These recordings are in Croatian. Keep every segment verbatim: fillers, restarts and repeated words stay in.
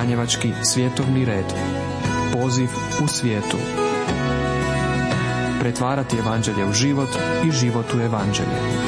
Franjevački svjetovni red. Poziv u svijetu. Pretvarati evanđelje u život i život u evanđelje.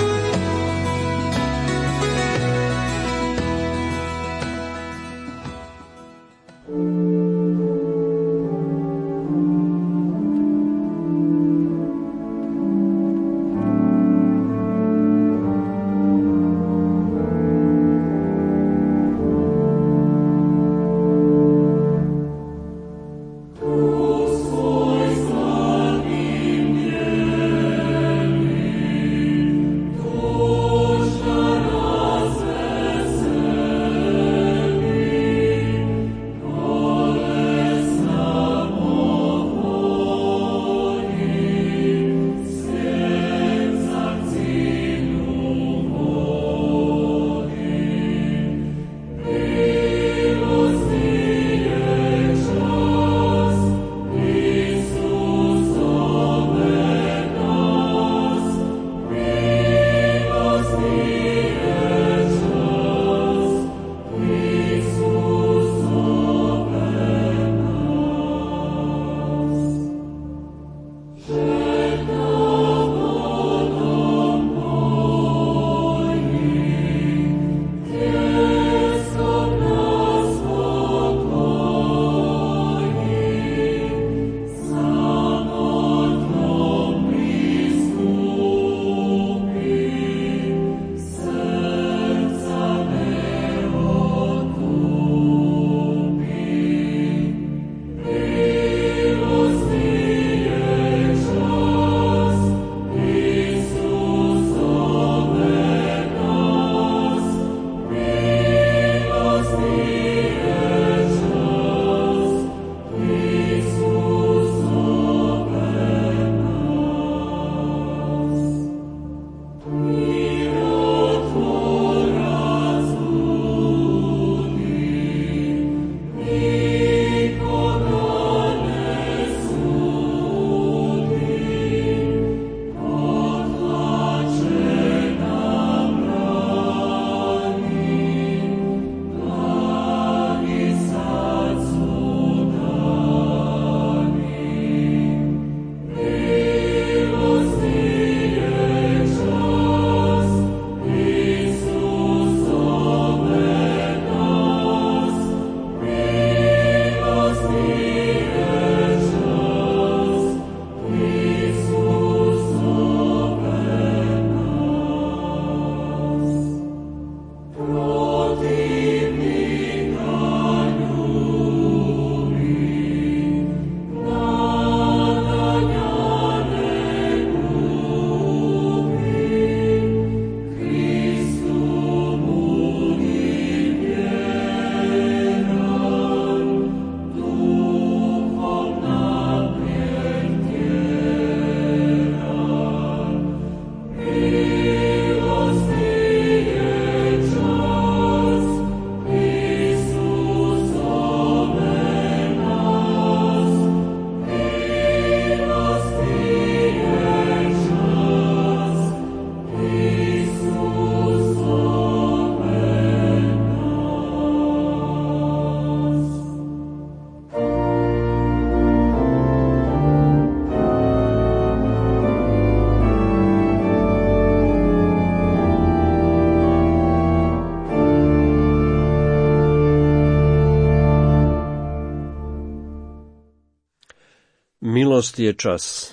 Milost je čas.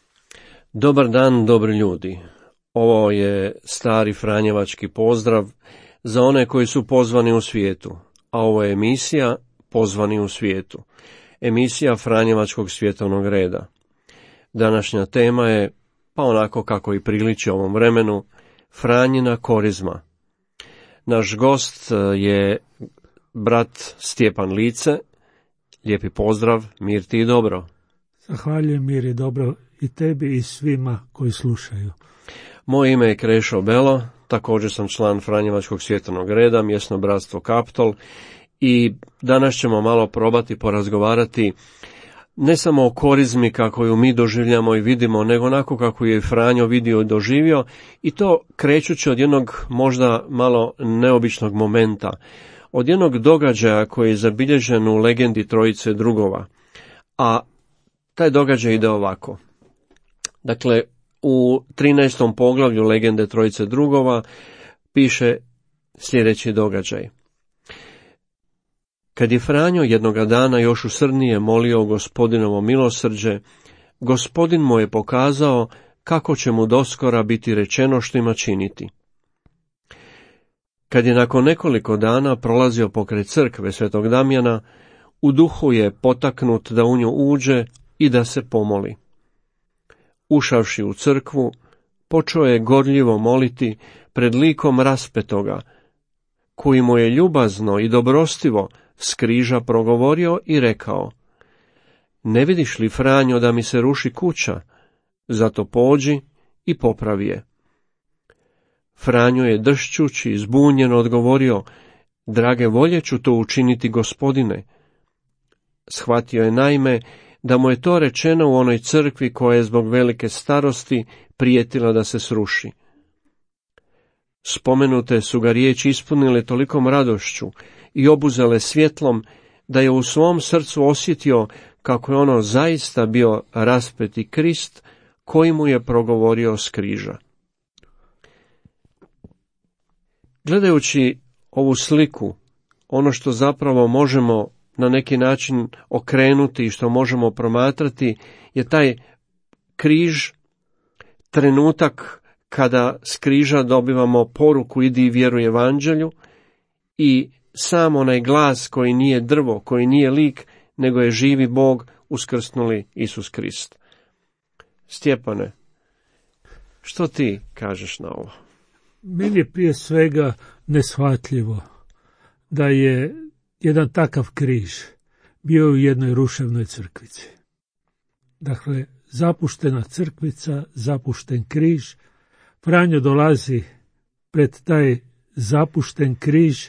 Dobar dan, dobri ljudi. Ovo je stari franjevački pozdrav za one koji su pozvani u svijetu, a ovo je emisija Pozvani u svijetu, emisija Franjevačkog svjetovnog reda. Današnja tema je, pa onako kako i priliči ovom vremenu, Franjina korizma. Naš gost je brat Stjepan Lice. Lijepi pozdrav, mir ti i dobro. Zahvaljujem, mir i dobro i tebi i svima koji slušaju. Moje ime je Krešo Belo, također sam član Franjevačkog svjetovnog reda, mjesno bratstvo Kaptol, i danas ćemo malo probati porazgovarati ne samo o korizmi kako ju mi doživljamo i vidimo, nego onako kako je Franjo vidio i doživio, i to krećući od jednog možda malo neobičnog momenta. od jednog događaja koji je zabilježen u legendi Trojice drugova, a taj događaj ide ovako. Dakle, u trinaestom poglavlju legende Trojice drugova piše sljedeći događaj. Kad je Franjo jednoga dana još usrdnije molio Gospodinovo milosrđe, Gospodin mu je pokazao kako će mu doskora biti rečeno što ima činiti. Kad je nakon nekoliko dana prolazio pokraj crkve Svetog Damjana, u duhu je potaknut da u nju uđe i da se pomoli. Ušavši u crkvu, počeo je gorljivo moliti pred likom raspetoga, koji mu je ljubazno i dobrostivo s križa progovorio i rekao: Ne vidiš li, Franjo, da mi se ruši kuća? Zato pođi i popravi je. Franjo je dršćući i zbunjeno odgovorio: Drage volje ću to učiniti, Gospodine. Shvatio je naime da mu je to rečeno u onoj crkvi koja je zbog velike starosti prijetila da se sruši. Spomenute su ga riječi ispunile tolikom radošću i obuzele svjetlom da je u svom srcu osjetio kako je ono zaista bio raspeti Krist koji mu je progovorio s križa. Gledajući ovu sliku, ono što zapravo možemo na neki način okrenuti i što možemo promatrati je taj križ, trenutak kada s križa dobivamo poruku idi i vjeruj evanđelju, i sam onaj glas koji nije drvo, koji nije lik, nego je živi Bog, uskrsnuli Isus Krist. Stjepane, što ti kažeš na ovo? Meni je prije svega neshvatljivo da je jedan takav križ bio u jednoj ruševnoj crkvici. Dakle, zapuštena crkvica, zapušten križ. Franjo dolazi pred taj zapušten križ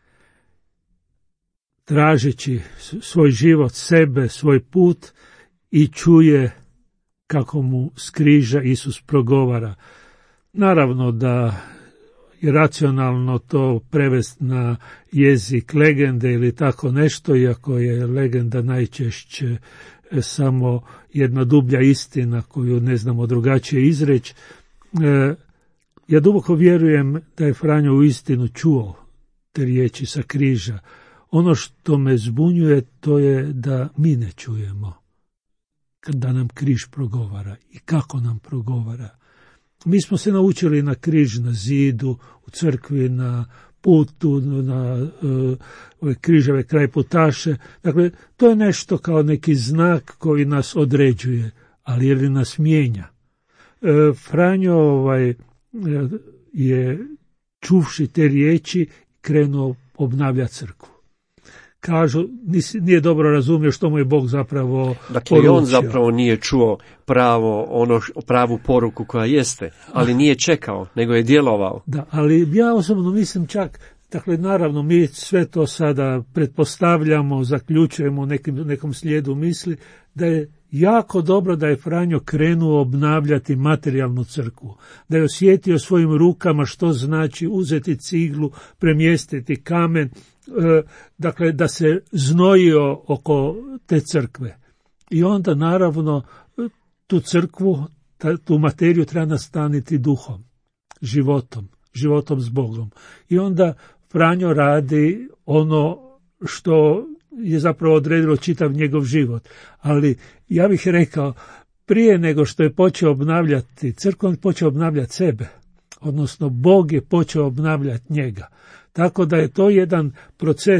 tražeći svoj život, sebe, svoj put, i čuje kako mu s križa Isus progovara. Naravno da je racionalno to prevesti na jezik legende ili tako nešto, iako je legenda najčešće samo jedna dublja istina koju ne znamo drugačije izreći. Ja duboko vjerujem da je Franjo uistinu čuo te riječi sa križa. Ono što me zbunjuje to je da mi ne čujemo kada nam križ progovara i kako nam progovara. Mi smo se naučili na križ na zidu, u crkvi, na putu, na uh, križeve kraj putaše. Dakle, to je nešto kao neki znak koji nas određuje, ali je li nas mijenja. Uh, Franjo ovaj, je, čuvši te riječi, krenuo obnavljati crkvu. Kažu, nije dobro razumio što mu je Bog zapravo dakle, poručio. on zapravo nije čuo pravo, ono, pravu poruku koja jeste, ali nije čekao, nego je djelovao. Da, ali ja osobno mislim čak, dakle, naravno, mi sve to sada pretpostavljamo, zaključujemo u nekim, nekom slijedu misli, da je jako dobro da je Franjo krenuo obnavljati materijalnu crkvu, da je osjetio svojim rukama što znači uzeti ciglu, premjestiti kamen, dakle da se znojio oko te crkve. I onda naravno tu crkvu, tu materiju treba nastaniti duhom, životom, životom s Bogom. I onda Franjo radi ono što je zapravo odredilo čitav njegov život. Ali ja bih rekao, prije nego što je počeo obnavljati crkvu, on je počeo obnavljati sebe. Odnosno, Bog je počeo obnavljati njega. Tako da je to jedan proces,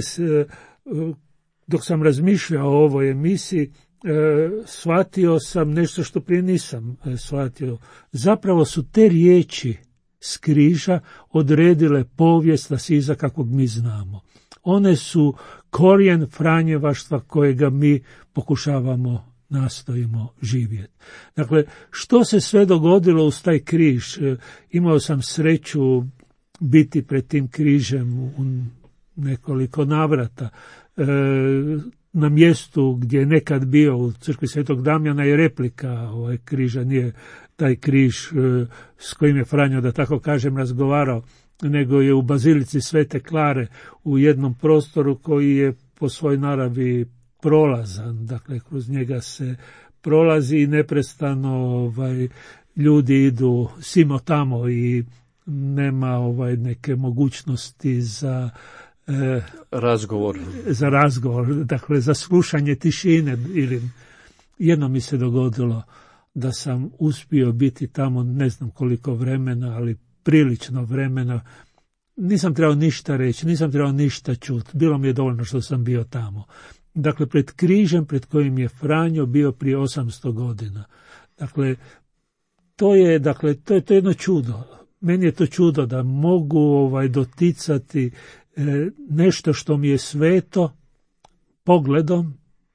dok sam razmišljao o ovoj emisiji, shvatio sam nešto što prije nisam shvatio. Zapravo su te riječi s križa odredile povijest Asiza kakvog mi znamo. One su korijen franjevaštva kojega mi pokušavamo, nastojimo živjeti. Dakle, što se sve dogodilo uz taj križ? Imao sam sreću biti pred tim križem u nekoliko navrata. E, na mjestu gdje je nekad bio u crkvi Svetog Damjana je replika ovaj križa, nije taj križ s kojim je Franjo, da tako kažem, razgovarao, nego je u Bazilici Svete Klare u jednom prostoru koji je po svoj naravi prolazan, dakle kroz njega se prolazi i neprestano ovaj, ljudi idu simo tamo i nema ovaj, neke mogućnosti za eh, razgovor. Za razgovor, dakle za slušanje tišine. Ili jedno mi se dogodilo da sam uspio biti tamo ne znam koliko vremena, ali prilično vremena. Nisam trebao ništa reći, nisam trebao ništa čuti. Bilo mi je dovoljno što sam bio tamo. Dakle, pred križem pred kojim je Franjo bio prije osamsto godina. Dakle, to je, dakle, to je, to je jedno čudo. Meni je to čudo da mogu ovaj, doticati e, nešto što mi je sveto pogledom,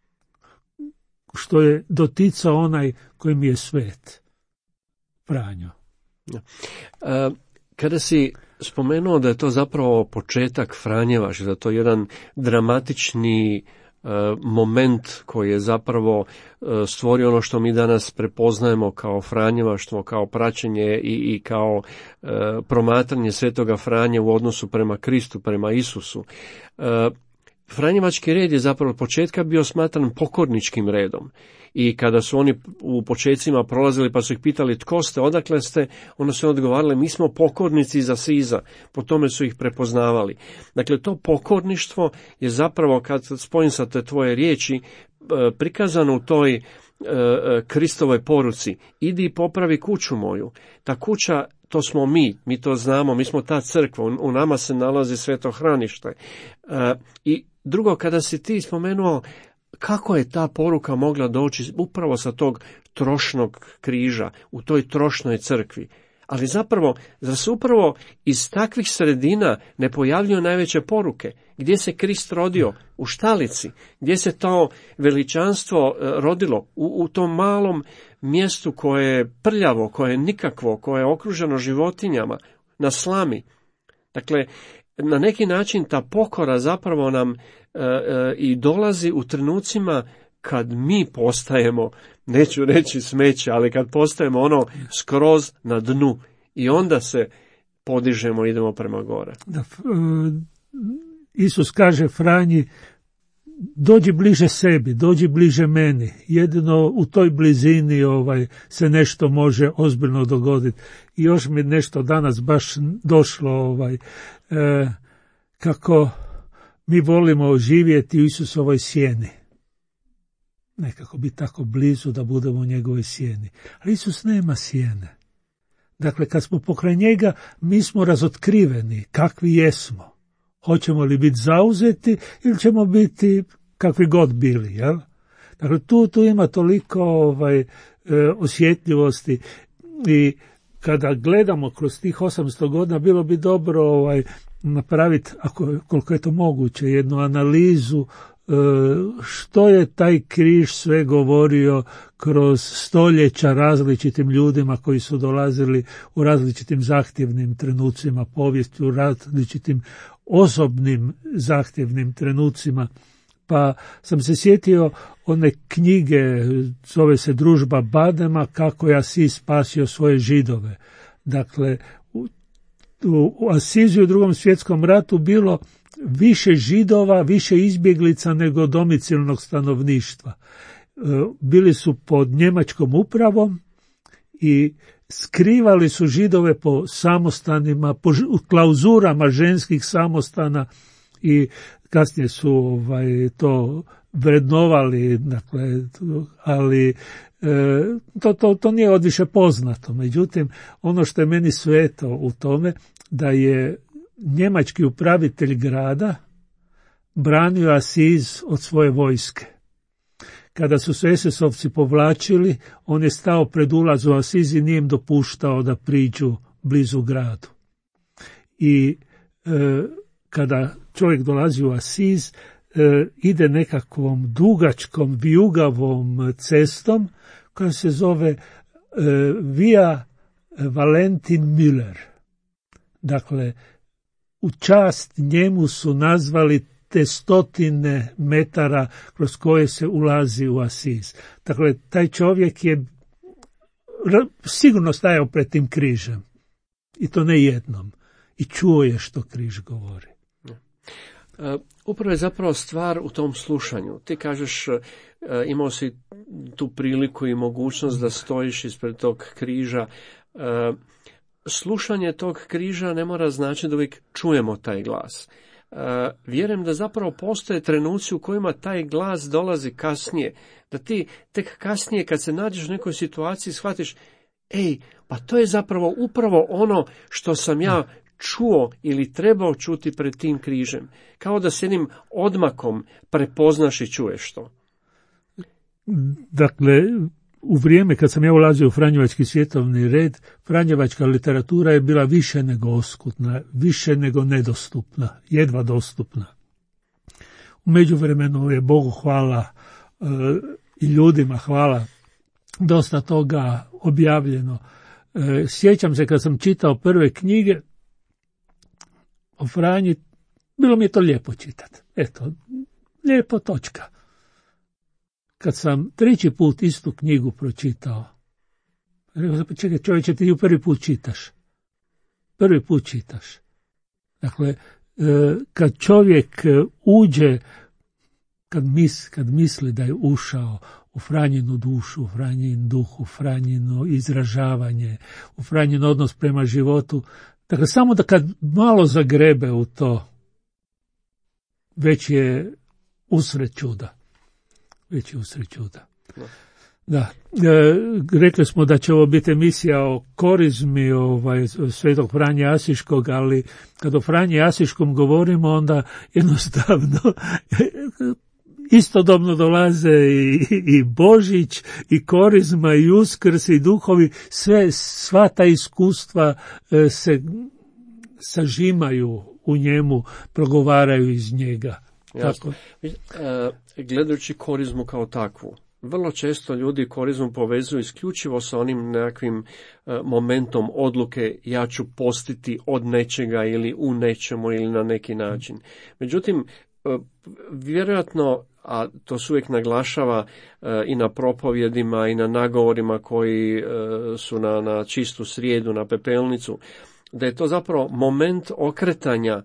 što je doticao onaj koji mi je svet. Franjo. A, kada si spomenuo da je to zapravo početak Franjevaš, da je to jedan dramatični moment koji je zapravo stvorio ono što mi danas prepoznajemo kao Franjevaštvo, kao praćenje i, i kao e, promatranje Svetoga Franje u odnosu prema Kristu, prema Isusu. E, Franjevački red je zapravo od početka bio smatran pokorničkim redom. I kada su oni u početcima prolazili pa su ih pitali tko ste, odakle ste, onda su odgovarali mi smo pokornici iz Asiza, po tome su ih prepoznavali. Dakle, to pokorništvo je zapravo, kad spojim sa te tvoje riječi, prikazano u toj Kristovoj poruci, idi i popravi kuću moju. Ta kuća, to smo mi, mi to znamo, mi smo ta crkva, u nama se nalazi svetohranište. I drugo, kada si ti spomenuo kako je ta poruka mogla doći upravo sa tog trošnog križa, u toj trošnoj crkvi. Ali zapravo, zar se upravo iz takvih sredina ne pojavljuju najveće poruke? Gdje se Krist rodio? U štalici. Gdje se to veličanstvo rodilo? U, u tom malom mjestu koje je prljavo, koje je nikakvo, koje je okruženo životinjama, na slami. Dakle, na neki način ta pokora zapravo nam e, e, i dolazi u trenucima kad mi postajemo, neću reći smeće, ali kad postajemo ono skroz na dnu i onda se podižemo, idemo prema gore. Da, Isus kaže Franji, dođi bliže sebi, dođi bliže meni. Jedino u toj blizini ovaj se nešto može ozbiljno dogoditi. I još mi nešto danas baš došlo, ovaj, e, kako mi volimo živjeti u Isusovoj sjeni. Nekako biti tako blizu da budemo u njegovoj sjeni. Ali Isus nema sjene. Dakle, kad smo pokraj njega, mi smo razotkriveni kakvi jesmo. Hoćemo li biti zauzeti ili ćemo biti kakvi god bili, jel? Dakle, tu, tu ima toliko ovaj, e, osjetljivosti i kada gledamo kroz tih osamsto godina, bilo bi dobro ovaj, napraviti, ako, koliko je to moguće, jednu analizu e, što je taj križ sve govorio kroz stoljeća različitim ljudima koji su dolazili u različitim zahtjevnim trenucima povijesti, u različitim osobnim zahtjevnim trenucima. Pa sam se sjetio one knjige, zove se Družba Badema, kako je Asiz spasio svoje Židove. Dakle, u, u Asiziju u drugom svjetskom ratu bilo više Židova, više izbjeglica nego domicilnog stanovništva. Bili su pod njemačkom upravom i skrivali su Židove po samostanima, po klauzurama ženskih samostana i kasnije su ovaj, to vrednovali, dakle, ali e, to, to, to nije odviše poznato. Međutim, ono što je meni sveto u tome, da je njemački upravitelj grada branio Asiz od svoje vojske. Kada su se es es ovci povlačili, on je stao pred ulaz u Asiz i nije im dopuštao da priđu blizu gradu. I e, kada čovjek dolazi u Asiz, e, ide nekakvom dugačkom, vijugavom cestom koja se zove e, Via Valentin Müller. Dakle, u čast njemu su nazvali te stotine metara kroz koje se ulazi u Asiz. Dakle, taj čovjek je sigurno stajao pred tim križem. I to ne jednom. I čuo je što križ govori. Uh, upravo je zapravo stvar u tom slušanju. Ti kažeš, uh, imao si tu priliku i mogućnost da stojiš ispred tog križa. Uh, slušanje tog križa ne mora znači da uvijek čujemo taj glas. Uh, vjerujem da zapravo postoje trenuci u kojima taj glas dolazi kasnije. Da ti tek kasnije kad se nađeš u nekoj situaciji shvatiš, ej, pa to je zapravo upravo ono što sam ja čuo ili trebao čuti pred tim križem. Kao da s jednim odmakom prepoznaš i čuješ to. Dakle, u vrijeme kad sam ja ulazio u Franjevački svjetovni red, franjevačka literatura je bila više nego oskudna, više nego nedostupna, jedva dostupna. U međuvremenu je Bogu hvala e, i ljudima hvala, dosta toga objavljeno. E, sjećam se kad sam čitao prve knjige o Franji, bilo mi je to lijepo čitati. Eto, lijepo točka. Kad sam treći put istu knjigu pročitao, rekao sam, čekaj čovječe, ti ju prvi put čitaš. Prvi put čitaš. Dakle, kad čovjek uđe, kad, mis, kad misli da je ušao u Franjinu dušu, u Franjin duh, u Franjino izražavanje, u Franjin odnos prema životu, dakle, samo da kad malo zagrebe u to, već je usred čuda. Već je usred čuda. Da. E, rekli smo da će ovo biti emisija o korizmi ovaj, svetog Franje Asiškog, ali kad o Franji Asiškom govorimo, onda jednostavno istodobno dolaze i, i Božić, i korizma, i Uskrs, i duhovi, sve, sva ta iskustva e, se sažimaju u njemu, progovaraju iz njega. Jasno. Tako. Gledajući korizmu kao takvu, vrlo često ljudi korizmu povezuju isključivo sa onim nekakvim momentom odluke, ja ću postiti od nečega ili u nečemu ili na neki način. Međutim, vjerojatno, a to se uvijek naglašava i na propovjedima i na nagovorima koji su na, na čistu srijedu, na pepelnicu, da je to zapravo moment okretanja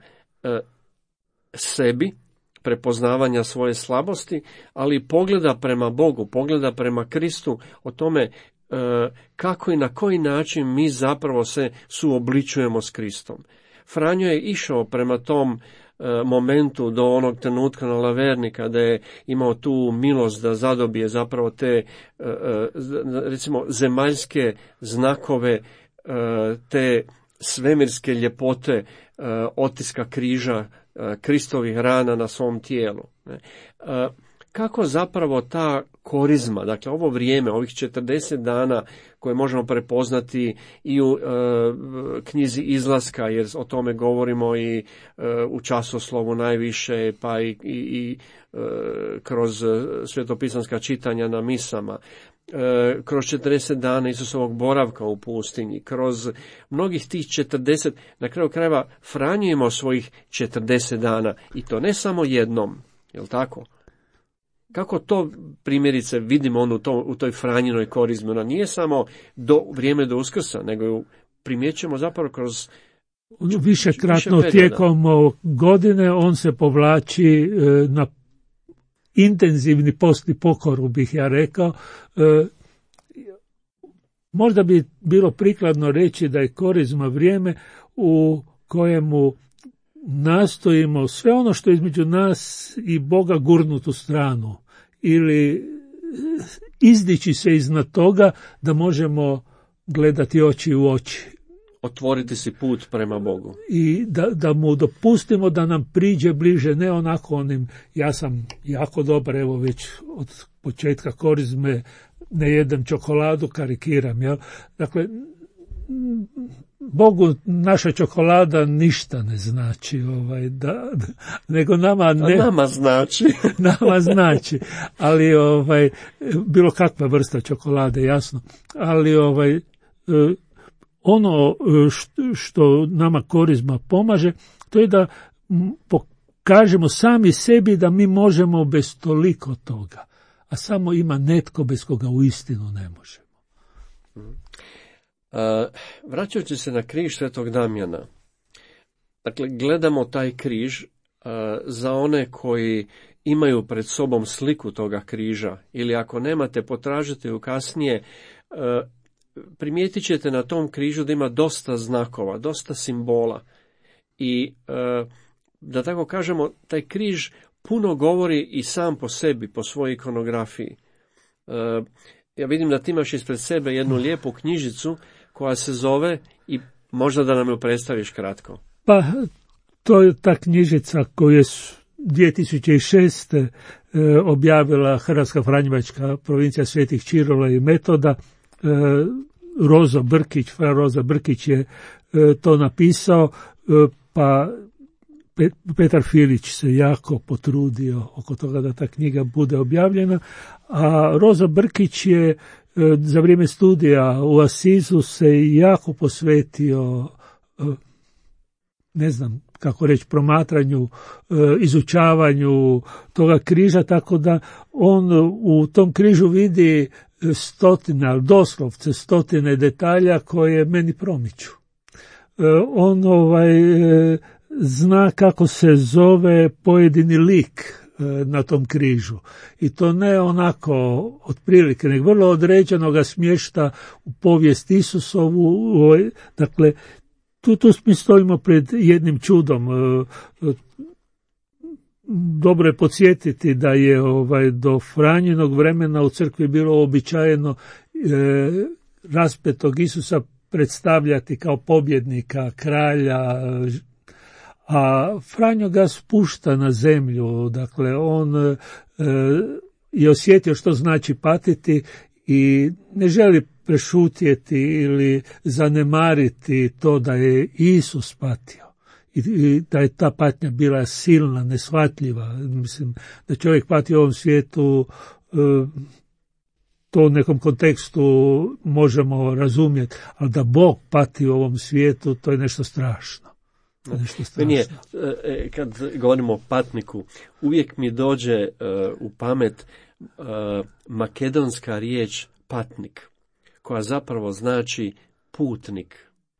sebi, prepoznavanja svoje slabosti, ali pogleda prema Bogu, pogleda prema Kristu, o tome e, kako i na koji način mi zapravo se suobličujemo s Kristom. Franjo je išao prema tom e, momentu do onog trenutka na Laverni, kada je imao tu milost da zadobije zapravo te, e, recimo, zemaljske znakove, e, te svemirske ljepote, e, otiska križa, Kristovih rana na svom tijelu. Kako zapravo ta korizma, dakle ovo vrijeme, ovih četrdeset dana koje možemo prepoznati i u e, knjizi Izlaska, jer o tome govorimo i e, u časoslovu najviše, pa i, i, i e, kroz svetopisanska čitanja na misama, e, kroz četrdeset dana Isusovog boravka u pustinji, kroz mnogih tih četrdeset, na kraju krajeva Franjo imao svojih četrdeset dana, i to ne samo jednom, jel tako? Kako to primjerice vidimo on u, to, u toj Franjinoj korizmi? Ona nije samo do vrijeme do Uskrsa, nego ju primjećujemo zapravo kroz višekratno više tijekom godine. On se povlači e, na intenzivni post i pokoru, bih ja rekao. E, možda bi bilo prikladno reći da je korizma vrijeme u kojemu nastojimo sve ono što je između nas i Boga gurnut u stranu ili izdići se iznad toga da možemo gledati oči u oči. Otvoriti si put prema Bogu. I da, da mu dopustimo da nam priđe bliže, ne onako onim, ja sam jako dobar, evo već od početka korizme ne jedem čokoladu, karikiram, jel? Dakle, Bogu naša čokolada ništa ne znači, ovaj, da, nego nama ne... A nama znači. nama znači, ali ovaj, bilo kakva vrsta čokolade, jasno, ali ovaj, ono što nama korizma pomaže, to je da pokažemo sami sebi da mi možemo bez toliko toga, a samo ima netko bez koga uistinu ne možemo. Vraćajući se na križ Svetog Damjana, dakle, gledamo taj križ za one koji imaju pred sobom sliku toga križa, ili ako nemate, potražite ju kasnije, primijetit ćete na tom križu da ima dosta znakova, dosta simbola. I da tako kažemo, taj križ puno govori i sam po sebi, po svojoj ikonografiji. Ja vidim da ti imaš ispred sebe jednu lijepu knjižicu koja se zove, i možda da nam ju predstaviš kratko. Pa, to je ta knjižica koju je dvije tisuće šeste. E, objavila Hrvatska Franjevačka provincija Svetih Čirola i Metoda. E, Rozo Brkić, fra Rozo Brkić je e, to napisao, e, pa Pet, Petar Filić se jako potrudio oko toga da ta knjiga bude objavljena, a Rozo Brkić je e, za vrijeme studija u Asizu se jako posvetio e, ne znam kako reći, promatranju, izučavanju toga križa, tako da on u tom križu vidi stotine, doslovce stotine detalja koje meni promiču. On ovaj, zna kako se zove pojedini lik na tom križu. I to ne onako otprilike, nego vrlo određeno ga smješta u povijest Isusovu. Dakle, Tu, tu mi stojimo pred jednim čudom. Dobro je podsjetiti da je ovaj, do Franjinog vremena u crkvi bilo uobičajeno e, raspetog Isusa predstavljati kao pobjednika, kralja, a Franjo ga spušta na zemlju. Dakle, on e, je osjetio što znači patiti i ne želi prešutjeti ili zanemariti to da je Isus patio i da je ta patnja bila silna, neshvatljiva. Mislim da čovjek pati u ovom svijetu, to u nekom kontekstu možemo razumjeti, ali da Bog pati u ovom svijetu, to je nešto strašno. To je nešto strašno. Nije, kad govorimo o patniku, uvijek mi dođe u pamet makedonska riječ patnik, koja zapravo znači putnik.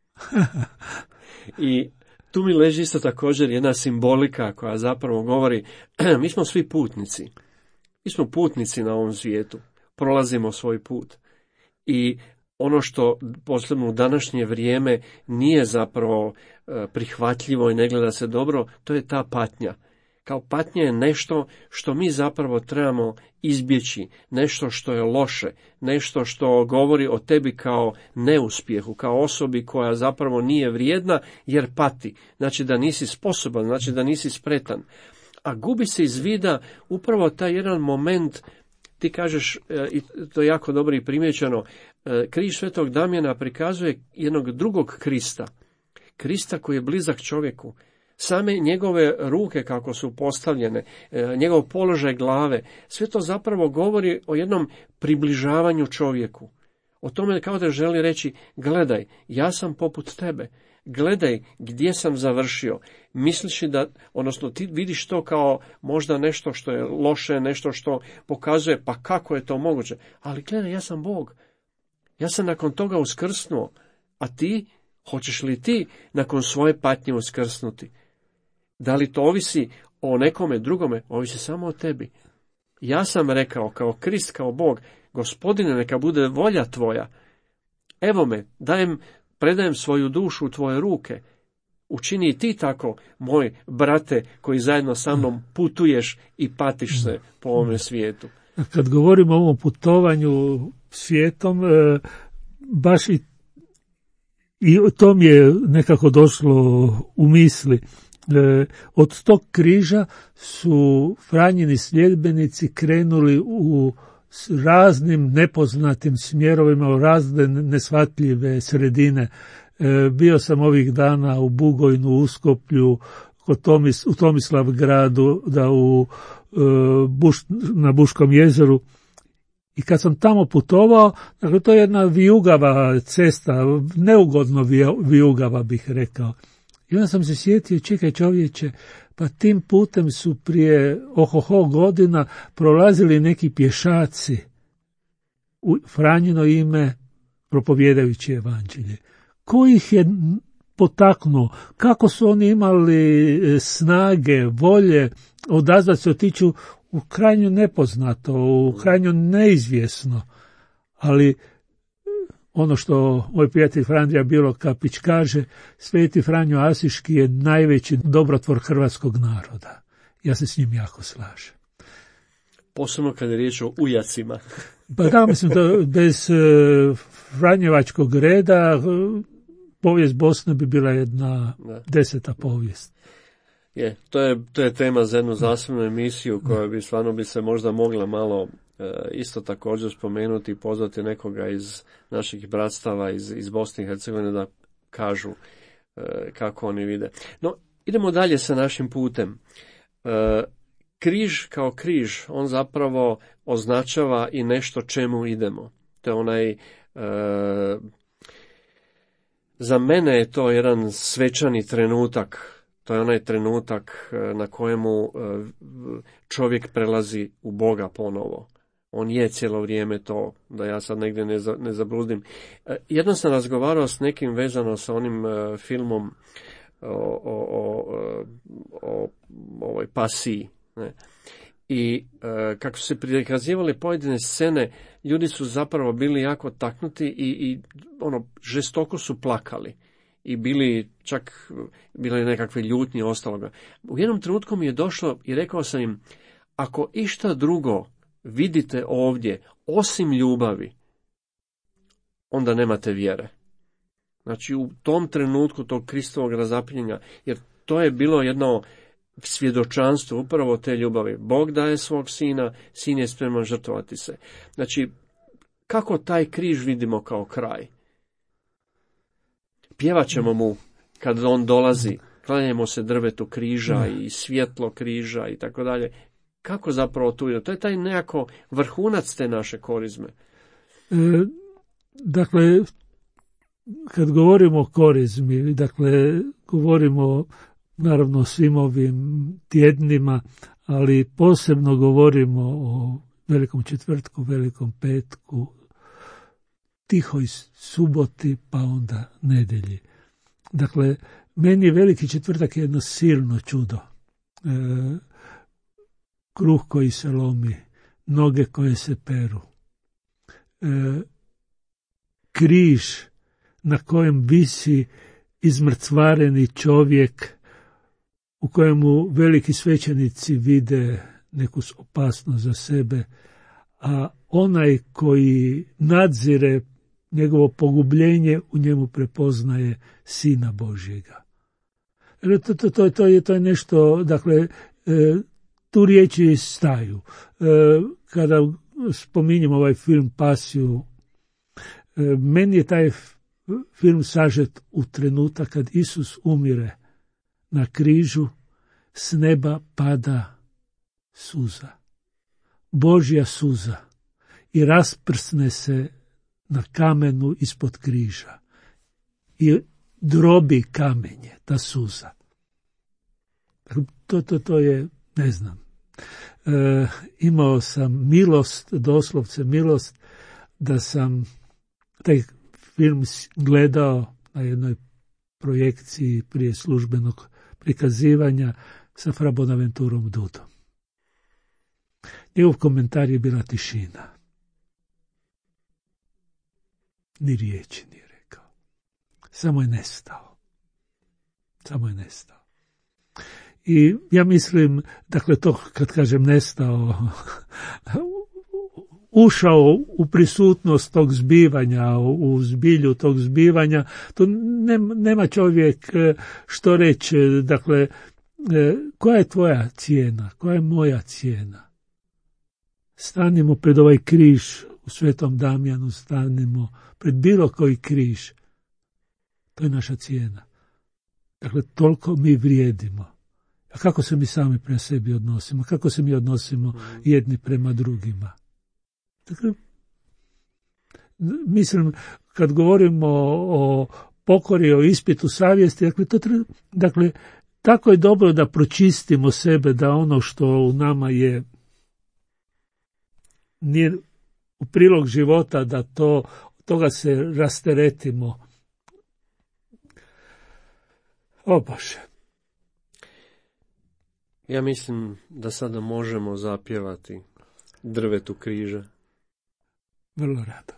I tu mi leži isto također jedna simbolika koja zapravo govori, mi smo svi putnici. Mi smo putnici na ovom svijetu. Prolazimo svoj put. I ono što posebno u današnje vrijeme nije zapravo prihvatljivo i ne gleda se dobro, to je ta patnja. Kao patnja je nešto što mi zapravo trebamo izbjeći, nešto što je loše, nešto što govori o tebi kao neuspjehu, kao osobi koja zapravo nije vrijedna jer pati. Znači da nisi sposoban, znači da nisi spretan. A gubi se iz vida upravo taj jedan moment, ti kažeš, i to je jako dobro i primjećeno, križ Svetog Damjana prikazuje jednog drugog Krista, Krista koji je blizak čovjeku. Same njegove ruke kako su postavljene, njegov položaj glave, sve to zapravo govori o jednom približavanju čovjeku. O tome kao da želi reći, gledaj, ja sam poput tebe, gledaj gdje sam završio. Misliš da, odnosno ti vidiš to kao možda nešto što je loše, nešto što pokazuje, pa kako je to moguće. Ali gledaj, ja sam Bog. Ja sam nakon toga uskrsnuo, a ti, hoćeš li ti nakon svoje patnje uskrsnuti? Da li to ovisi o nekome drugome? Ovisi samo o tebi. Ja sam rekao kao Krist, kao Bog, Gospodine, neka bude volja tvoja. Evo me, dajem, predajem svoju dušu u tvoje ruke. Učini i ti tako, moj brate, koji zajedno sa mnom putuješ i patiš se po ovome svijetu. Kad govorimo o ovom putovanju svijetom, baš i, i to mi je nekako došlo u misli. Od tog križa su Franjini sljedbenici krenuli u raznim nepoznatim smjerovima, u razne neshvatljive sredine. Bio sam ovih dana u Bugojnu, Uskoplju, kod Tomis, u Tomislavgradu, da u, Buš, na Buškom jezeru. I kad sam tamo putovao, dakle, to je jedna vijugava cesta, neugodno vijugava bih rekao. I onda sam se sjetio, čekaj čovječe, pa tim putem su prije ohoho godina prolazili neki pješaci u Franjino ime propovjedajući evanđelje. Ko ih je potaknuo? Kako su oni imali snage, volje odazvati se, otići u krajnju nepoznato, u krajnju neizvjesno. Ali ono što moj prijatelj Frandrija Bilo-Kapić kaže, Sveti Franjo Asiški je najveći dobrotvor hrvatskog naroda. Ja se s njim jako slažem. Posebno kad je riječ o ujacima. Pa da, mislim, da bez uh, Franjevačkog reda uh, povijest Bosne bi bila jedna da. deseta povijest. Je, to je, to je tema za jednu zasebnu emisiju koja bi stvarno bi se možda mogla malo uh, isto također spomenuti i pozvati nekoga iz naših bratstava iz, iz Bosne i Hercegovine da kažu uh, kako oni vide. No, idemo dalje sa našim putem. Uh, Križ kao križ, on zapravo označava i nešto čemu idemo. To je onaj, e, za mene je to jedan svečani trenutak. To je onaj trenutak na kojemu e, čovjek prelazi u Boga ponovo. On je cijelo vrijeme to, da ja sad negdje ne, za, ne zabluzdim. E, jedno sam razgovarao s nekim vezano sa onim e, filmom o, o, o, o, o ovoj pasiji. Ne. I e, kako su se prikazivale pojedine scene, ljudi su zapravo bili jako taknuti i, i ono žestoko su plakali i bili čak bile nekakve ljutnje ostaloga. U jednom trenutku mi je došlo i rekao sam im, ako išta drugo vidite ovdje osim ljubavi, onda nemate vjere. Znači u tom trenutku tog Kristovog razapinjenja, jer to je bilo jedno svjedočanstvo upravo te ljubavi. Bog daje svog sina, sin je spreman žrtvovati se. Znači, kako taj križ vidimo kao kraj? Pjevat ćemo mu kad on dolazi, klanjamo se drvetu križa i svjetlo križa i tako dalje. Kako zapravo tu ide? To je taj nekako vrhunac te naše korizme. E, dakle, kad govorimo o korizmi, dakle, govorimo naravno o svim ovim tjednima, ali posebno govorimo o Velikom četvrtku, Velikom petku, tihoj suboti, pa onda nedjelji. Dakle, meni je Veliki četvrtak jedno silno čudo. E, kruh koji se lomi, noge koje se peru, e, križ na kojem visi izmrcvareni čovjek, u kojemu veliki svećenici vide neku opasnost za sebe, a onaj koji nadzire njegovo pogubljenje u njemu prepoznaje Sina Božjega. To, to, to, to, je, to je nešto, dakle, tu riječi staju. Kada spominjem ovaj film Pasiju, meni je taj film sažet u trenutak kad Isus umire na križu, s neba pada suza, Božja suza, i rasprsne se na kamenu ispod križa i drobi kamenje, ta suza. To, to, to je, ne znam, e, imao sam milost, doslovce milost, da sam taj film gledao na jednoj projekciji prije službenog prikazivanja sa Fra Bonaventurom Dudom. Njegov komentar je bila tišina. Ni riječi nije rekao. Samo je nestao. Samo je nestao. I ja mislim, dakle to kad kažem nestao, ušao u prisutnost tog zbivanja, u zbilju tog zbivanja, to nema, nema čovjek što reći, dakle, koja je tvoja cijena, koja je moja cijena? Stanimo pred ovaj križ u Svetom Damjanu, stanimo pred bilo koji križ. To je naša cijena. Dakle, toliko mi vrijedimo. A kako se mi sami prema sebi odnosimo? Kako se mi odnosimo jedni prema drugima? Dakle, mislim, kad govorimo o pokori, o ispitu savjesti, dakle, to treba, dakle, tako je dobro da pročistimo sebe, da ono što u nama je nije u prilog života, da to toga se rasteretimo. O Bože. Ja mislim da sada možemo zapjevati drvetu križa. Vrlo rado.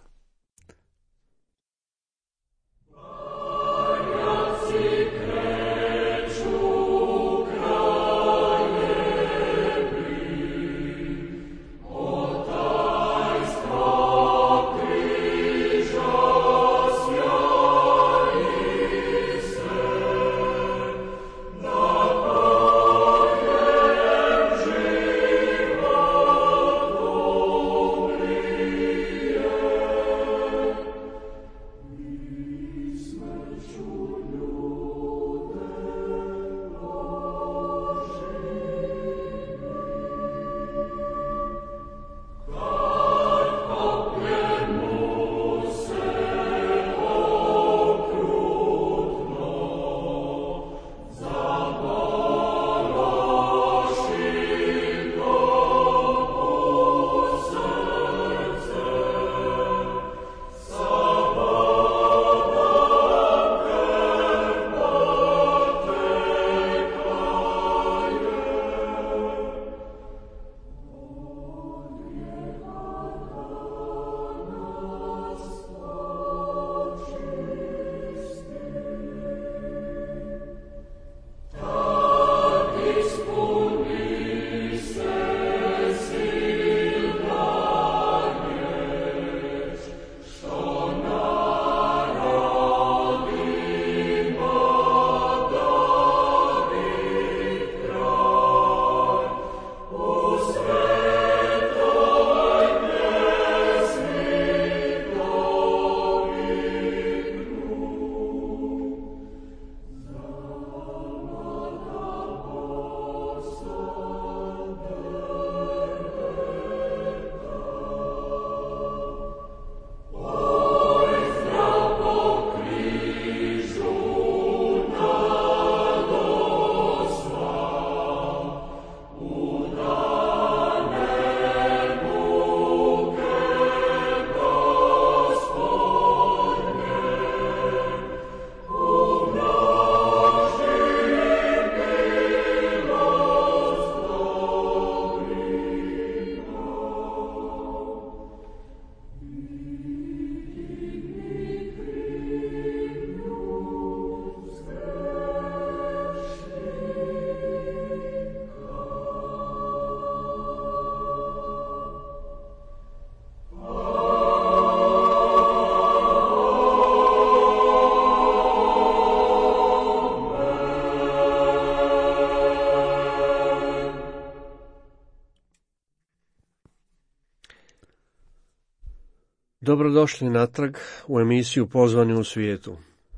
Dobrodošli natrag u emisiju Pozvani u svijetu.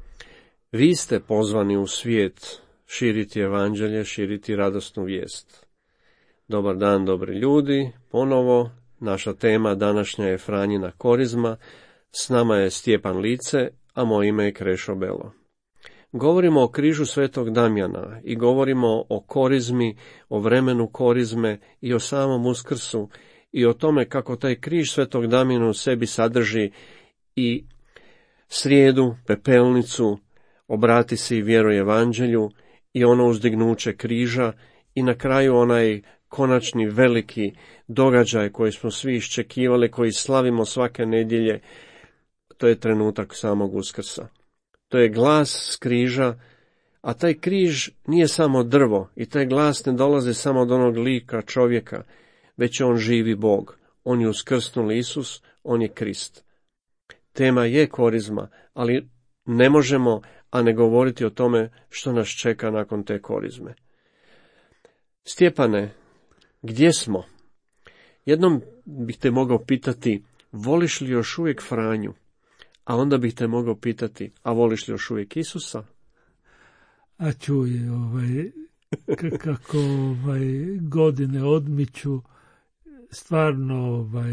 Vi ste pozvani u svijet širiti evanđelje, širiti radosnu vijest. Dobar dan, dobri ljudi, ponovo naša tema današnja je Franjina korizma, s nama je Stjepan Lice, a moje ime je Krešo Belo. Govorimo o križu Svetog Damjana i govorimo o korizmi, o vremenu korizme i o samom Uskrsu, i o tome kako taj križ Svetog Damjana u sebi sadrži i srijedu, pepelnicu, obrati se i vjeruje evanđelju i ono uzdignuće križa i na kraju onaj konačni veliki događaj koji smo svi iščekivali, koji slavimo svake nedjelje, to je trenutak samog Uskrsa. To je glas s križa, a taj križ nije samo drvo i taj glas ne dolazi samo od onog lika čovjeka, već je on živi Bog. On je uskrsnuli Isus, on je Krist. Tema je korizma, ali ne možemo, a ne govoriti o tome što nas čeka nakon te korizme. Stjepane, gdje smo? Jednom bih te mogao pitati, voliš li još uvijek Franju? A onda bih te mogao pitati, a voliš li još uvijek Isusa? A čuj, ovaj, kako ovaj, godine odmiču, stvarno ovaj,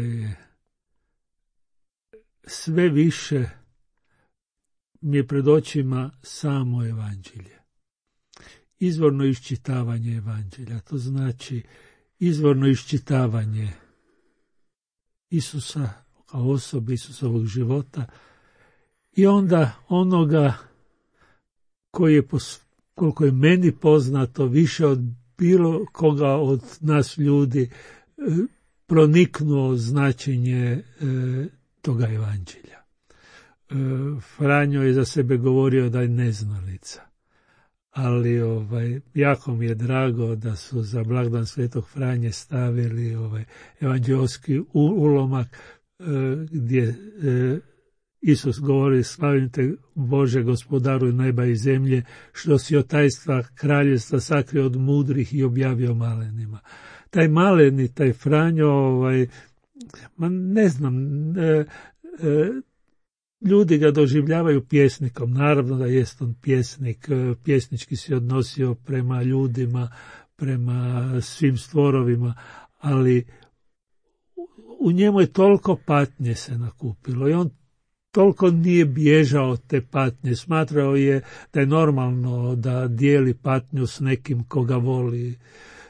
sve više mi je pred očima samo evanđelje. Izvorno iščitavanje evanđelja, to znači izvorno iščitavanje Isusa, kao osobe Isusovog života i onda onoga koji je, koliko je meni poznato, više od bilo koga od nas ljudi proniknuo značenje e, toga evanđelja. E, Franjo je za sebe govorio da je neznalica, ali ovaj, jako mi je drago da su za blagdan Svetog Franje stavili ovaj evanđeoski ulomak e, gdje e, Isus govori: slavim te Bože, gospodaru neba i zemlje, što si od tajstva kraljevstva sakrio od mudrih i objavio malenima. Taj maleni, taj Franjo, ovaj, ma ne znam, e, e, ljudi ga doživljavaju pjesnikom. Naravno da jest on pjesnik, e, pjesnički se odnosio prema ljudima, prema svim stvorovima, ali u njemu je toliko patnje se nakupilo i on toliko nije bježao od te patnje. Smatrao je da je normalno da dijeli patnju s nekim koga voli.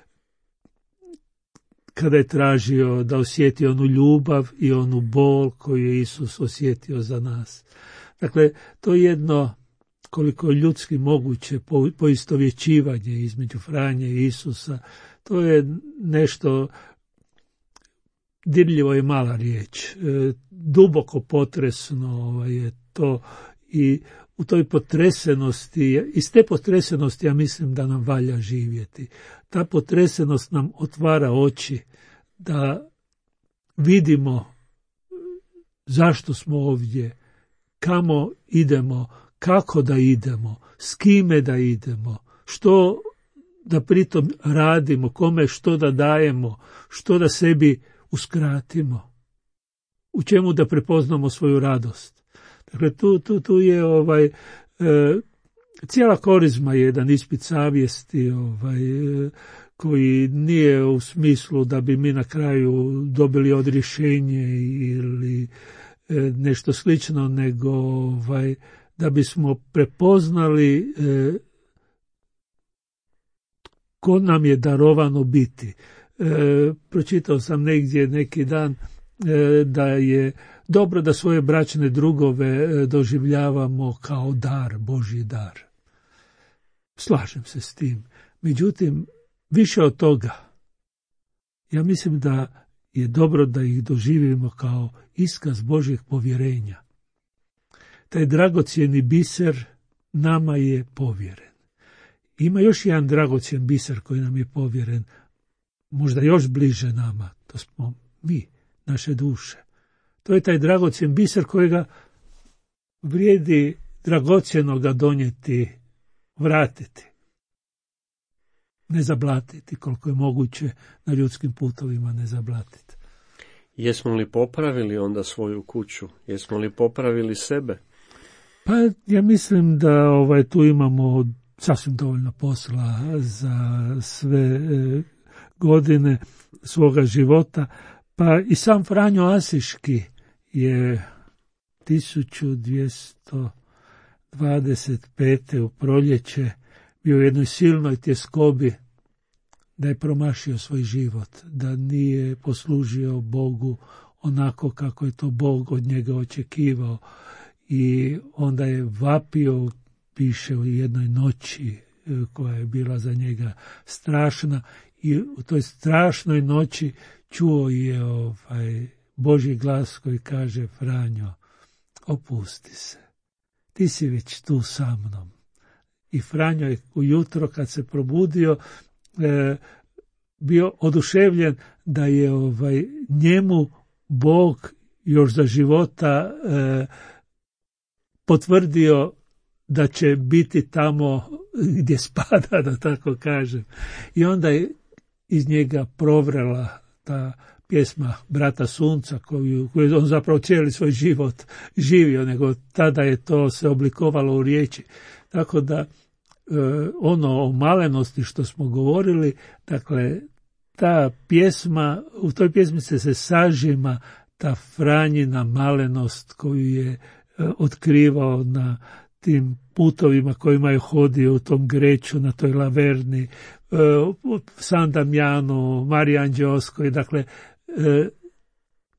Kada je tražio da osjeti onu ljubav i onu bol koju je Isus osjetio za nas. Dakle, to je jedno, koliko je ljudski moguće, po, poistovjećivanje između Franje i Isusa. To je nešto, dirljivo je mala riječ, e, duboko potresno ovaj, je to i u toj potresenosti, iz te potresenosti ja mislim da nam valja živjeti. Ta potresenost nam otvara oči da vidimo zašto smo ovdje, kamo idemo, kako da idemo, s kime da idemo, što da pritom radimo, kome što da dajemo, što da sebi uskratimo, u čemu da prepoznamo svoju radost. Dakle, tu, tu, tu je ovaj, e, cijela korizma je jedan ispit savjesti ovaj, e, koji nije u smislu da bi mi na kraju dobili odrješenje ili e, nešto slično, nego ovaj, da bismo prepoznali e, ko nam je darovano biti. E, pročitao sam negdje neki dan e, da je dobro da svoje bračne drugove doživljavamo kao dar, Božji dar. Slažem se s tim. Međutim, više od toga, ja mislim da je dobro da ih doživimo kao iskaz Božjeg povjerenja. Taj dragocjeni biser nama je povjeren. Ima još jedan dragocjen biser koji nam je povjeren, možda još bliže nama, to smo mi, naše duše. To je taj dragocjen biser kojega vrijedi dragocjeno ga donijeti, vratiti. Ne zablatiti koliko je moguće na ljudskim putovima, ne zablatiti. Jesmo li popravili onda svoju kuću? Jesmo li popravili sebe? Pa ja mislim da ovaj, tu imamo sasvim dovoljno posla za sve e, godine svoga života. Pa i sam Franjo Asiški je tisuću dvjesto dvadeset pete u proljeće bio u jednoj silnoj tjeskobi da je promašio svoj život, da nije poslužio Bogu onako kako je to Bog od njega očekivao i onda je vapio, piše, u jednoj noći koja je bila za njega strašna i u toj strašnoj noći čuo je ovaj Božji glas koji kaže: Franjo, opusti se, ti si već tu sa mnom. I Franjo je ujutro kad se probudio e, bio oduševljen da je ovaj njemu Bog još za života e, potvrdio da će biti tamo gdje spada, da tako kažem. I onda je iz njega provrela ta pjesma Brata Sunca, koju, koju on zapravo cijeli svoj život živio, nego tada je to se oblikovalo u riječi. Tako da e, ono o malenosti što smo govorili, dakle, ta pjesma, u toj pjesmi se, se sažima ta Franjina malenost koju je e, otkrivao na tim putovima kojima je hodio u tom Greću, na toj Laverni, e, San Damjanu, Mariji Anđeoskoj, dakle, e,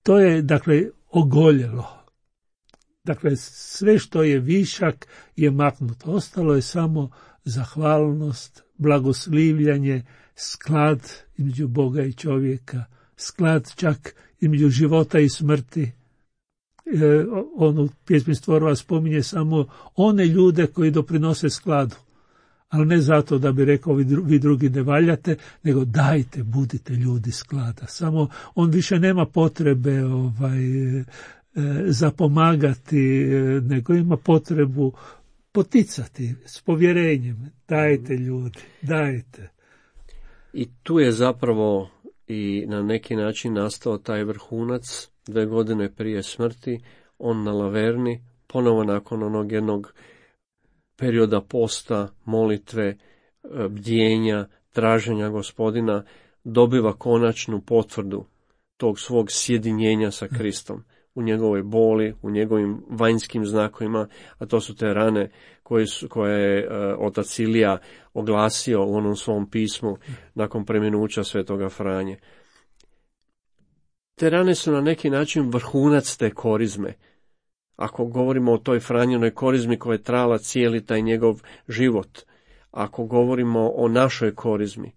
to je, dakle, ogoljelo. Dakle, sve što je višak je maknuto. Ostalo je samo zahvalnost, blagoslivljanje, sklad između Boga i čovjeka, sklad čak između života i smrti. E, on u pjesmi Stvorova spominje samo one ljude koji doprinose skladu, ali ne zato da bi rekao vi, vi drugi ne valjate, nego dajte, budite ljudi sklada. Samo on više nema potrebe ovaj, e, zapomagati, e, nego ima potrebu poticati s povjerenjem. Dajte ljudi, dajte. I tu je zapravo i na neki način nastao taj vrhunac dve godine prije smrti, on na Laverni, ponovo nakon onog jednog perioda posta, molitve, bdjenja, traženja Gospodina, dobiva konačnu potvrdu tog svog sjedinjenja sa Kristom u njegovoj boli, u njegovim vanjskim znakovima, a to su te rane koje, su, koje je uh, otac Ilija oglasio u onom svom pismu nakon preminuća svetoga Franje. Te rane su na neki način vrhunac te korizme. Ako govorimo o toj Franjinoj korizmi koja je trajala cijeli taj njegov život, ako govorimo o našoj korizmi,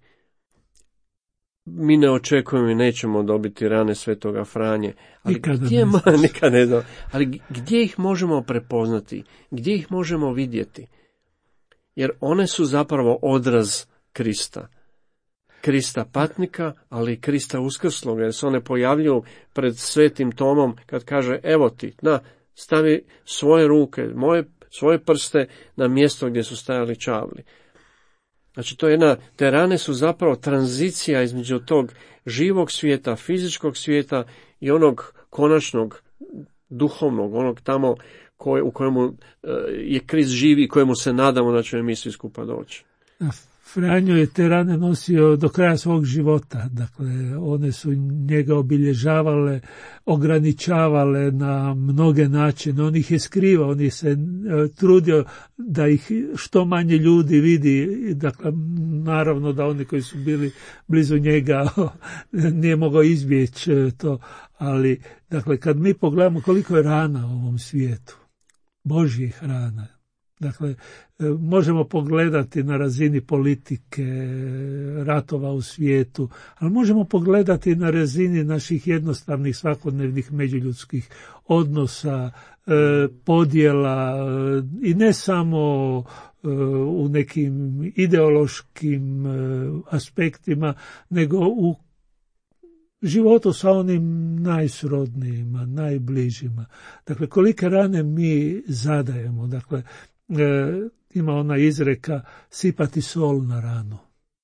mi ne očekujemo i nećemo dobiti rane svetoga Franje, ali Nikada gdje, ne nikad ne znam, ali gdje ih možemo prepoznati, gdje ih možemo vidjeti? Jer one su zapravo odraz Krista. Krista patnika, ali i Krista uskrsloga, jer se one pojavljuju pred svetim Tomom kad kaže, evo ti, na, stavi svoje ruke, moje, svoje prste na mjesto gdje su stajali čavli. Znači, to je jedna, te rane su zapravo tranzicija između tog živog svijeta, fizičkog svijeta i onog konačnog duhovnog, onog tamo koje, u kojemu je Krist živi i kojemu se nadamo da ćemo mi svi skupa doći. Franjo je te rane nosio do kraja svog života, dakle one su njega obilježavale, ograničavale na mnoge načine, on ih je skrivao, on je se trudio da ih što manje ljudi vidi, dakle naravno da oni koji su bili blizu njega nije mogao izbjeći to, ali dakle kad mi pogledamo koliko je rana u ovom svijetu, Božjih rana, dakle, možemo pogledati na razini politike, ratova u svijetu, ali možemo pogledati na razini naših jednostavnih svakodnevnih međuljudskih odnosa, podjela i ne samo u nekim ideološkim aspektima, nego u životu sa onim najsrodnijima, najbližima. Dakle, kolike rane mi zadajemo, dakle, E, ima ona izreka sipati sol na ranu.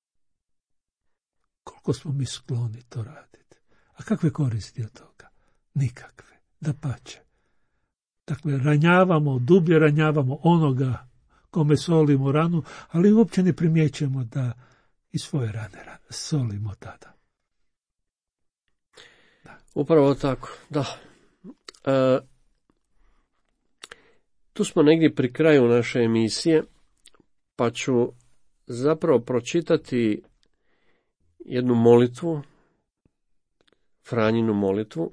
Koliko smo mi skloni to raditi? A kakve koristi od toga? Nikakve, dapače. Dakle, ranjavamo, dublje ranjavamo onoga kome solimo ranu, ali uopće ne primjećujemo da i svoje rane solimo tada. Da. Upravo tako, da. E, Tu smo negdje pri kraju naše emisije, pa ću zapravo pročitati jednu molitvu, Franjinu molitvu.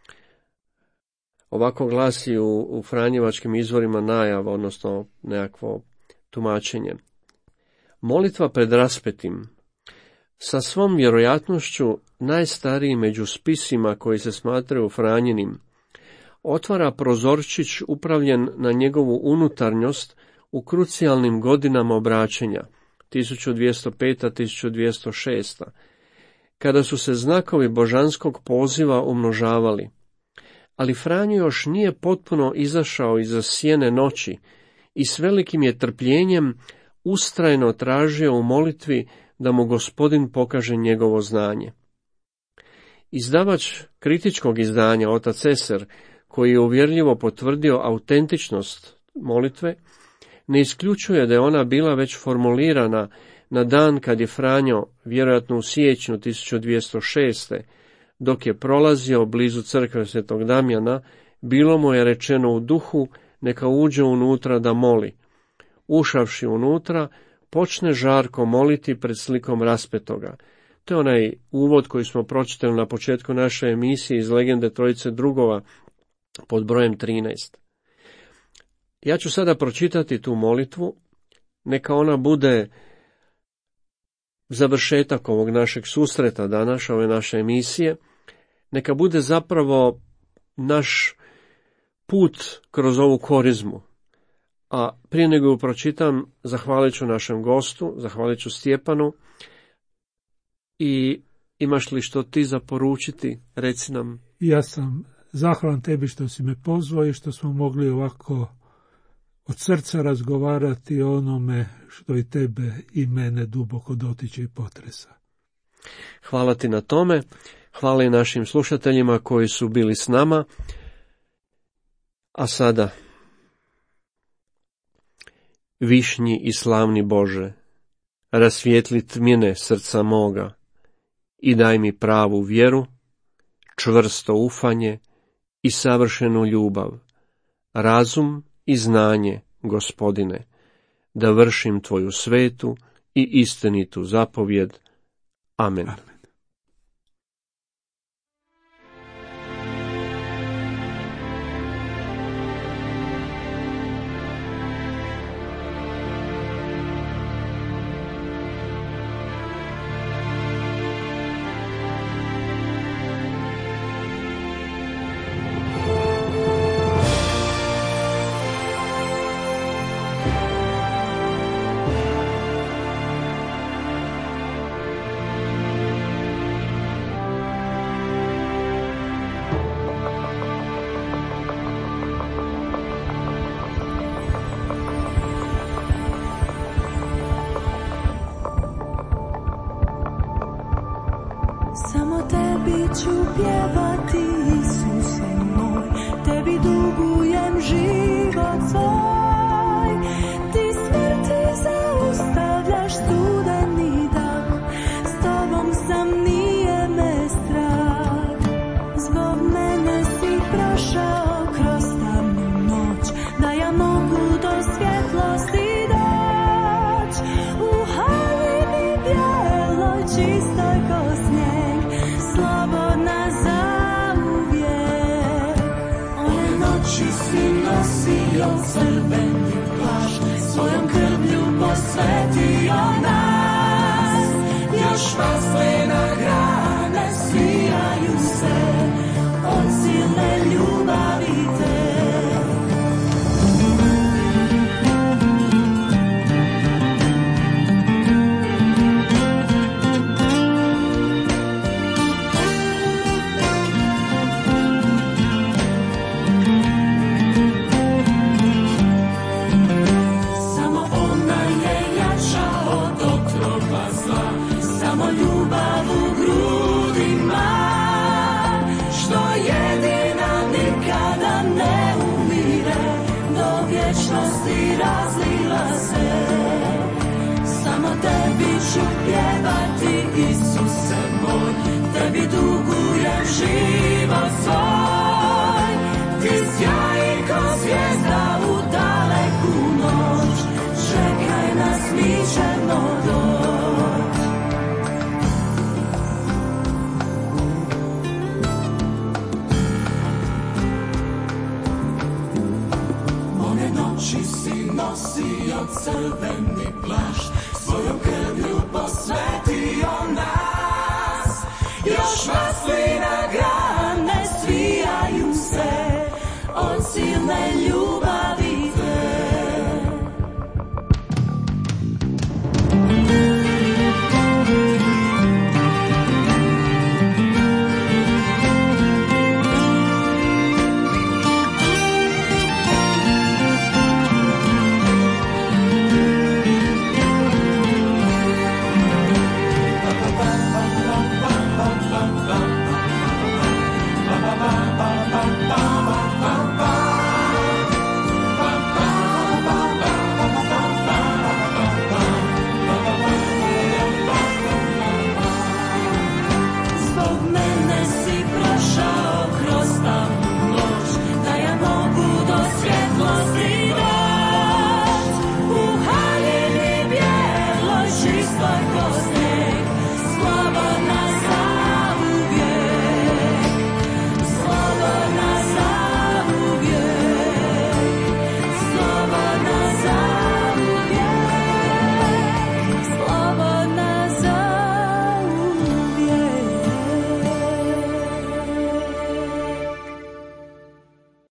Ovako glasi u, u Franjevačkim izvorima najava, odnosno nekakvo tumačenje. Molitva pred raspetim, sa svom vjerojatnošću najstariji među spisima koji se smatraju Franjinim, otvara prozorčić upravljen na njegovu unutarnjost u krucijalnim godinama obraćenja, tisuću dvjesto peta do tisuću dvjesto šesta, kada su se znakovi božanskog poziva umnožavali. Ali Franjo još nije potpuno izašao iza sjene noći i s velikim je trpljenjem ustrajno tražio u molitvi da mu Gospodin pokaže njegovo znanje. Izdavač kritičkog izdanja, otac Eser, koji je uvjerljivo potvrdio autentičnost molitve, ne isključuje da je ona bila već formulirana na dan kad je Franjo, vjerojatno u siječnju tisuću dvjesto šeste. dok je prolazio blizu crkve Svetog Damjana, bilo mu je rečeno u duhu neka uđe unutra da moli. Ušavši unutra, počne žarko moliti pred slikom raspetoga. To je onaj uvod koji smo pročitali na početku naše emisije iz Legende Trojice drugova pod brojem trinaest. Ja ću sada pročitati tu molitvu, neka ona bude završetak ovog našeg susreta danas, ove naše emisije, neka bude zapravo naš put kroz ovu korizmu. A prije nego ju pročitam, zahvalit ću našem gostu, zahvalit ću Stjepanu. I imaš li što ti za poručiti, reci nam. Ja sam zahvalan tebi što si me pozvao i što smo mogli ovako od srca razgovarati o onome što i tebe i mene duboko dotiče i potresa. Hvala ti na tome, hvala i našim slušateljima koji su bili s nama. A sada, višnji i slavni Bože, rasvijetli tmine srca moga i daj mi pravu vjeru, čvrsto ufanje i savršenu ljubav, razum i znanje, Gospodine, da vršim tvoju svetu i istinitu zapovjed. Amen. Amen. Samo tebi ću pjevati, Isuse moj, tebi dugujem život svoj. Ti smrti zaustavljaš studeni dan, s tobom sam, nije me strah. Zbog mene si prošao kroz tamnu noć, da ja mogu do svjetlosti doć. U haljini bijeloj, čistoj ko snijeg, slobodna zauvijek. One noći si nosio crveni plašt, svojom krvlju posvetio nas. Još vaslena grane svijaju se od silne ljubavi te. Razlila se, samo tebi ću pjevati, Isuse moj, tebi dugujem život svoj.